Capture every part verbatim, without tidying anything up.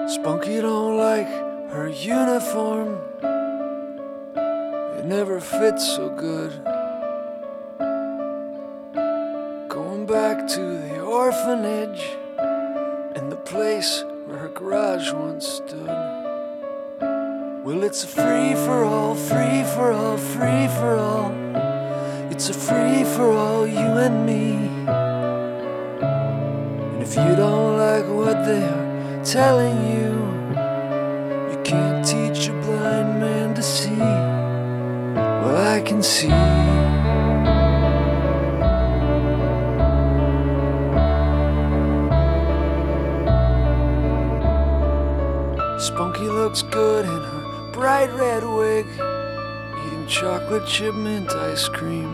Spunky don't like her uniform. It never fits so good. Going back to the orphanage and the place where her garage once stood. Well, it's a free-for-all, free-for-all, free-for-all. It's a free-for-all, you and me. And if you don't like what they're telling you, you can't teach a blind man to see. Well, I can see. Spunky looks good in her bright red wig, eating chocolate chip mint ice cream.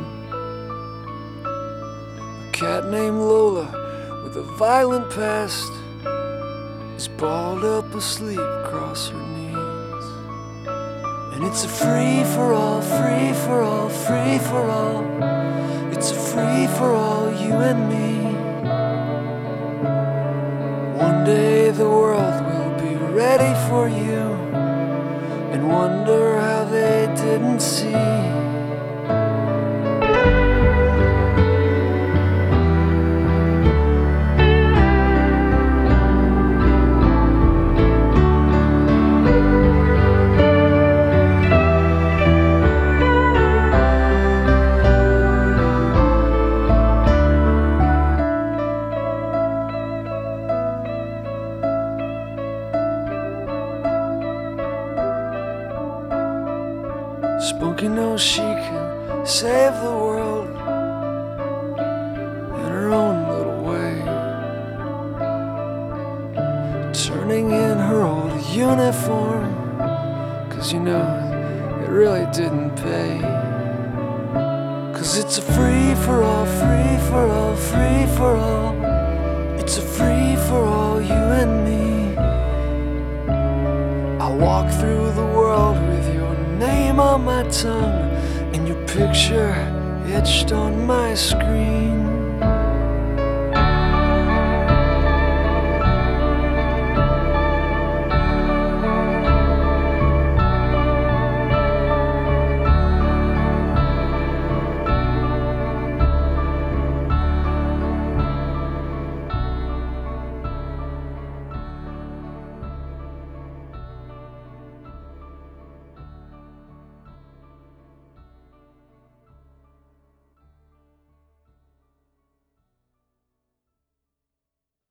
A cat named Lola with a violent past is balled up asleep across her knees. And it's a free-for-all, free-for-all, free-for-all. It's a free-for-all, you and me. One day the world will be ready for you and wonder how they didn't see. Spunky knows she can save the world in her own little way, turning in her old uniform, 'cause you know it really didn't pay. 'Cause it's a free-for-all, free-for-all, free-for-all. It's a free-for-all, you and me. I walk through the world with your name on my tongue and your picture etched on my screen.